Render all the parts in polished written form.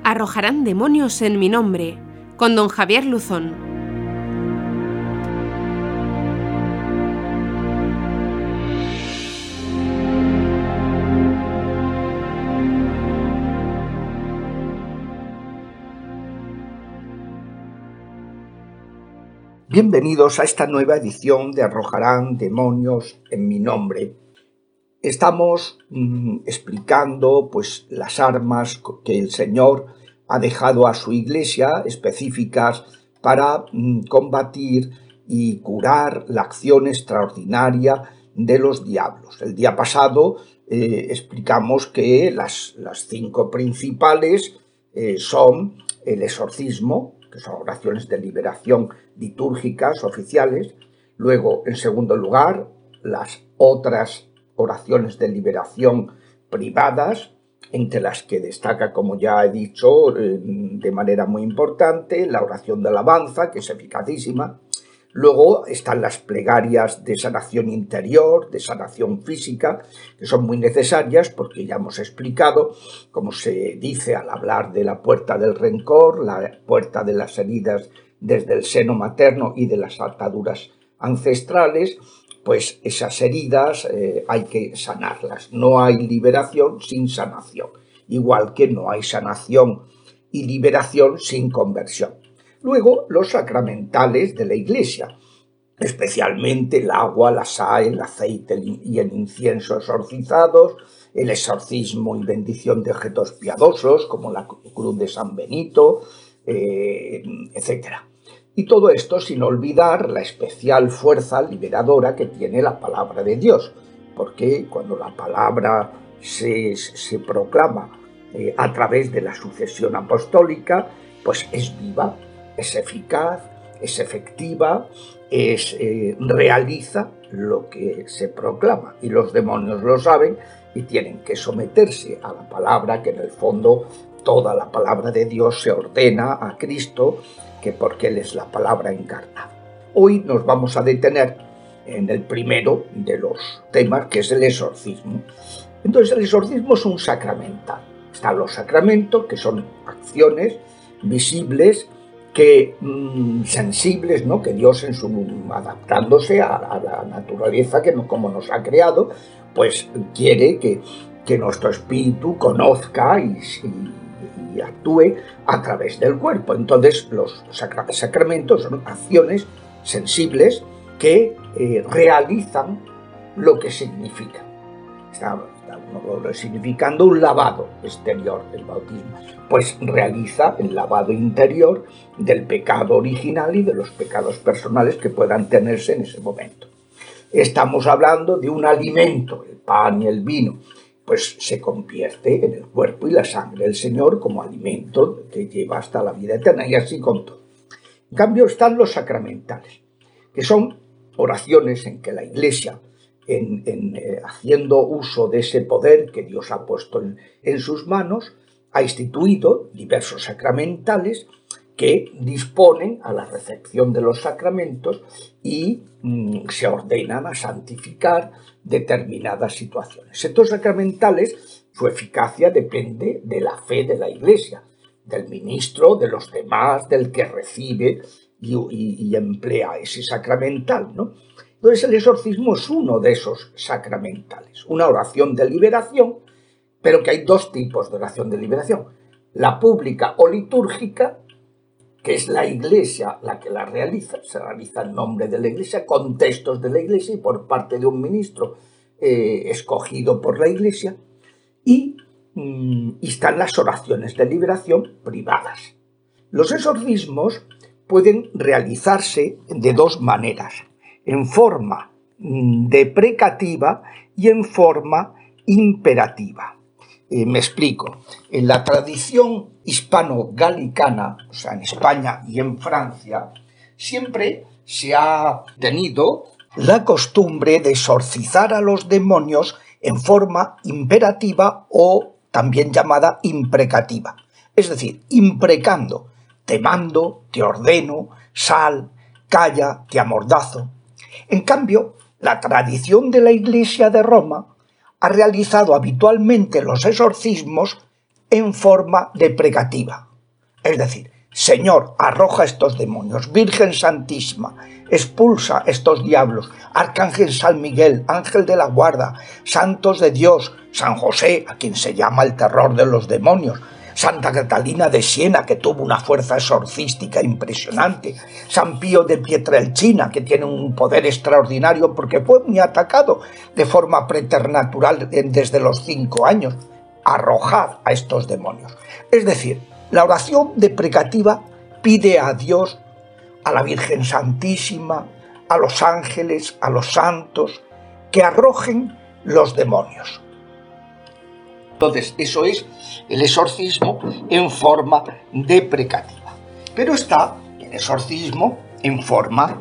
Arrojarán demonios en mi nombre, con don Javier Luzón. Bienvenidos a esta nueva edición de Arrojarán demonios en mi nombre. Estamos explicando las armas que el Señor ha dejado a su Iglesia específicas para combatir y curar la acción extraordinaria de los diablos. El día pasado explicamos que las 5 principales son el exorcismo, que son oraciones de liberación litúrgicas oficiales. Luego, en segundo lugar, las otras oraciones de liberación privadas, entre las que destaca, como ya he dicho, de manera muy importante, la oración de alabanza, que es eficacísima. Luego están las plegarias de sanación interior, de sanación física, que son muy necesarias porque ya hemos explicado, como se dice al hablar de la puerta del rencor, la puerta de las heridas desde el seno materno y de las ataduras ancestrales, pues esas heridas hay que sanarlas. No hay liberación sin sanación, igual que no hay sanación y liberación sin conversión. Luego, los sacramentales de la Iglesia, especialmente el agua, la sal, el aceite y el incienso exorcizados, el exorcismo y bendición de objetos piadosos, como la cruz de San Benito, etc. Y todo esto sin olvidar la especial fuerza liberadora que tiene la palabra de Dios, porque cuando la palabra se proclama a través de la sucesión apostólica, pues es viva, es eficaz, es efectiva, realiza lo que se proclama. Y los demonios lo saben y tienen que someterse a la palabra, que en el fondo toda la palabra de Dios se ordena a Cristo, que porque Él es la palabra encarnada. Hoy nos vamos a detener en el primero de los temas, que es el exorcismo. Entonces, el exorcismo es un sacramental. Están los sacramentos, que son acciones visibles, sensibles, ¿no? Que Dios, adaptándose a la naturaleza como nos ha creado, pues quiere que nuestro espíritu conozca y actúe a través del cuerpo. Entonces, los sacramentos son acciones sensibles que realizan lo que significa. Está significando un lavado exterior del bautismo, pues realiza el lavado interior del pecado original y de los pecados personales que puedan tenerse en ese momento. Estamos hablando de un alimento, el pan y el vino, pues se convierte en el cuerpo y la sangre del Señor como alimento que lleva hasta la vida eterna, y así con todo. En cambio están los sacramentales, que son oraciones en que la Iglesia, haciendo uso de ese poder que Dios ha puesto en sus manos, ha instituido diversos sacramentales que disponen a la recepción de los sacramentos y se ordenan a santificar determinadas situaciones. Estos sacramentales, su eficacia depende de la fe de la Iglesia, del ministro, de los demás, del que recibe y emplea ese sacramental, ¿no? Entonces el exorcismo es uno de esos sacramentales, una oración de liberación, pero que hay 2 tipos de oración de liberación. La pública o litúrgica, que es la Iglesia la que la realiza, se realiza en nombre de la Iglesia, con textos de la Iglesia y por parte de un ministro escogido por la Iglesia, y están las oraciones de liberación privadas. Los exorcismos pueden realizarse de 2 maneras, en forma deprecativa y en forma imperativa. Me explico. En la tradición hispano-galicana, o sea, en España y en Francia, siempre se ha tenido la costumbre de exorcizar a los demonios en forma imperativa o también llamada imprecativa. Es decir, imprecando, te mando, te ordeno, sal, calla, te amordazo. En cambio, la tradición de la Iglesia de Roma ha realizado habitualmente los exorcismos en forma deprecativa. Es decir, Señor, arroja estos demonios, Virgen Santísima, expulsa estos diablos, Arcángel San Miguel, Ángel de la Guarda, santos de Dios, San José, a quien se llama el terror de los demonios, Santa Catalina de Siena, que tuvo una fuerza exorcística impresionante, San Pío de Pietrelcina, que tiene un poder extraordinario porque fue muy atacado de forma preternatural desde los 5 años. Arrojad a estos demonios. Es decir, la oración deprecativa pide a Dios, a la Virgen Santísima, a los ángeles, a los santos, que arrojen los demonios. Entonces, eso es el exorcismo en forma deprecativa. Pero está el exorcismo en forma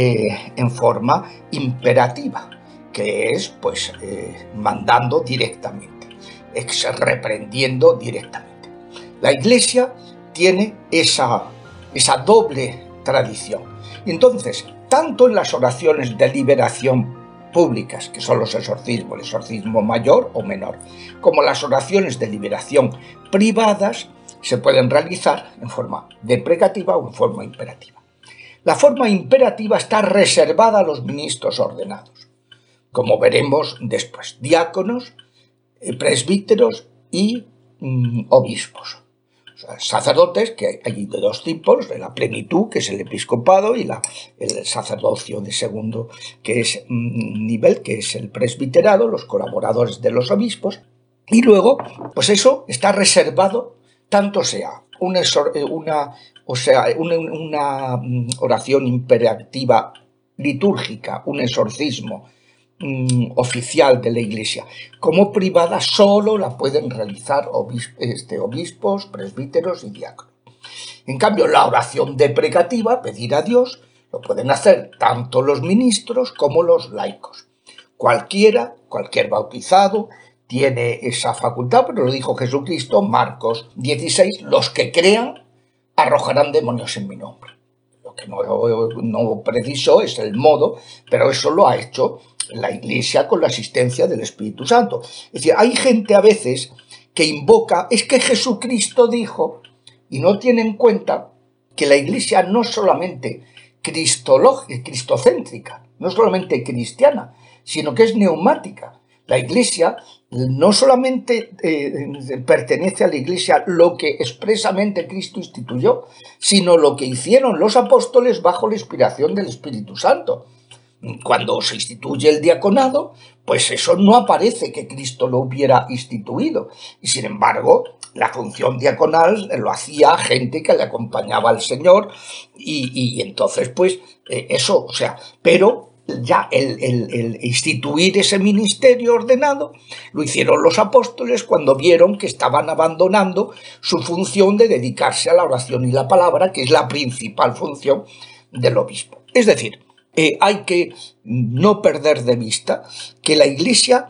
imperativa, que es mandando directamente, reprendiendo directamente. La Iglesia tiene esa doble tradición. Entonces, tanto en las oraciones de liberación públicas, que son los exorcismos, el exorcismo mayor o menor, como las oraciones de liberación privadas, se pueden realizar en forma deprecativa o en forma imperativa. La forma imperativa está reservada a los ministros ordenados, como veremos después, diáconos, presbíteros y obispos. Sacerdotes, que hay de 2 tipos, de la plenitud, que es el episcopado, y el sacerdocio de segundo nivel, que es el presbiterado, los colaboradores de los obispos. Y luego, pues eso está reservado, tanto sea una oración imperativa litúrgica, un exorcismo oficial de la Iglesia, como privada, solo la pueden realizar obispos, presbíteros y diáconos. En cambio, la oración deprecativa, pedir a Dios, lo pueden hacer tanto los ministros como los laicos. Cualquier bautizado tiene esa facultad, pero lo dijo Jesucristo, Marcos 16, los que crean arrojarán demonios en mi nombre. Lo que no precisó es el modo, pero eso lo ha hecho la Iglesia con la asistencia del Espíritu Santo. Es decir, hay gente a veces que invoca, es que Jesucristo dijo, y no tiene en cuenta que la Iglesia no solamente cristocéntrica, no solamente cristiana, sino que es neumática. La Iglesia no solamente pertenece a la Iglesia lo que expresamente Cristo instituyó, sino lo que hicieron los apóstoles bajo la inspiración del Espíritu Santo. Cuando se instituye el diaconado, pues eso no aparece que Cristo lo hubiera instituido. Y sin embargo, la función diaconal lo hacía gente que le acompañaba al Señor y entonces, pues, eso, o sea, pero ya el instituir ese ministerio ordenado lo hicieron los apóstoles cuando vieron que estaban abandonando su función de dedicarse a la oración y la palabra, que es la principal función del obispo. Es decir, hay que no perder de vista que la Iglesia,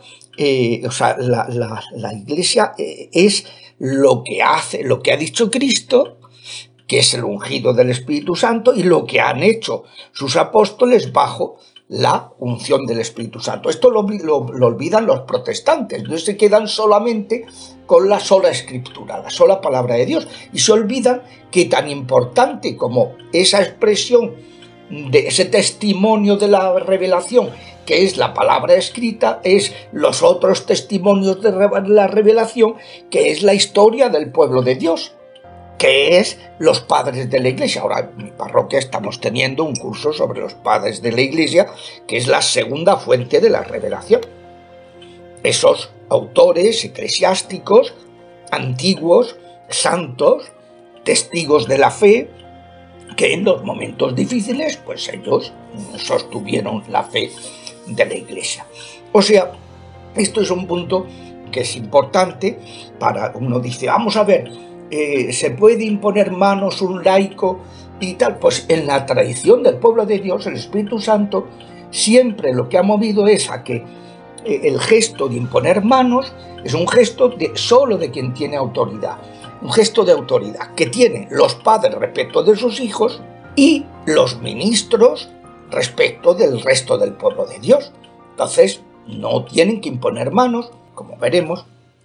la Iglesia es lo que hace, lo que ha dicho Cristo, que es el ungido del Espíritu Santo, y lo que han hecho sus apóstoles bajo la unción del Espíritu Santo. Esto lo olvidan los protestantes, no se quedan solamente con la sola Escritura, la sola palabra de Dios, y se olvidan que tan importante como esa expresión de ese testimonio de la revelación, que es la palabra escrita, es los otros testimonios de la revelación, que es la historia del pueblo de Dios, que es los padres de la Iglesia. Ahora en mi parroquia estamos teniendo un curso sobre los padres de la Iglesia, que es la segunda fuente de la revelación. Esos autores eclesiásticos, antiguos, santos, testigos de la fe, que en los momentos difíciles, pues ellos sostuvieron la fe de la Iglesia. O sea, esto es un punto que es importante para uno dice, vamos a ver, ¿se puede imponer manos un laico y tal? Pues en la tradición del pueblo de Dios, el Espíritu Santo siempre lo que ha movido es a que el gesto de imponer manos es un gesto solo de quien tiene autoridad. Un gesto de autoridad que tienen los padres respecto de sus hijos y los ministros respecto del resto del pueblo de Dios. Entonces, no tienen que imponer manos, como veremos,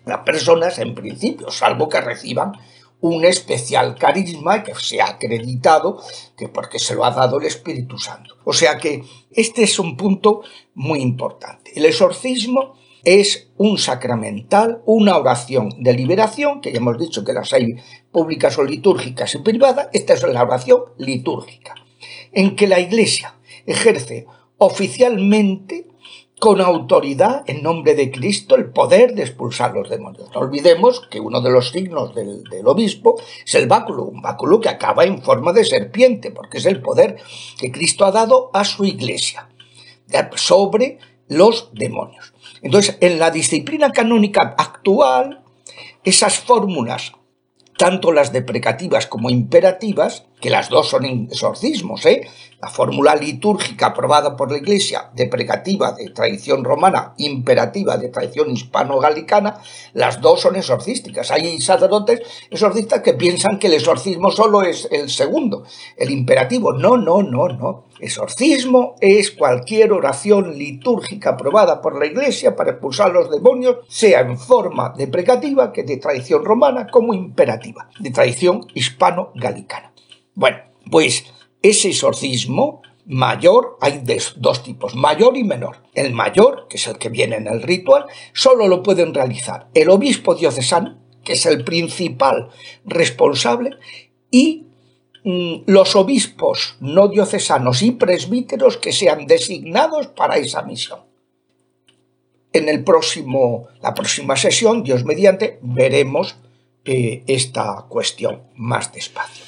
las personas en principio, salvo que reciban un especial carisma que se ha acreditado que porque se lo ha dado el Espíritu Santo. O sea que este es un punto muy importante. El exorcismo es un sacramental, una oración de liberación, que ya hemos dicho que las hay públicas o litúrgicas y privadas. Esta es la oración litúrgica, en que la Iglesia ejerce oficialmente con autoridad en nombre de Cristo el poder de expulsar los demonios. No olvidemos que uno de los signos del obispo es el báculo, un báculo que acaba en forma de serpiente, porque es el poder que Cristo ha dado a su Iglesia sobre los demonios. Entonces, en la disciplina canónica actual, esas fórmulas, tanto las deprecativas como imperativas, que las dos son exorcismos, la fórmula litúrgica aprobada por la Iglesia, deprecativa de tradición romana, imperativa de tradición hispano-galicana, las dos son exorcísticas. Hay sacerdotes exorcistas que piensan que el exorcismo solo es el segundo, el imperativo. No. Exorcismo es cualquier oración litúrgica aprobada por la Iglesia para expulsar los demonios, sea en forma deprecativa, que de tradición romana, como imperativa, de tradición hispano-galicana. Bueno, pues ese exorcismo mayor, hay de dos tipos, mayor y menor. El mayor, que es el que viene en el ritual, solo lo pueden realizar el obispo diocesano, que es el principal responsable, y los obispos no diocesanos y presbíteros que sean designados para esa misión. En la próxima sesión, Dios mediante, veremos esta cuestión más despacio.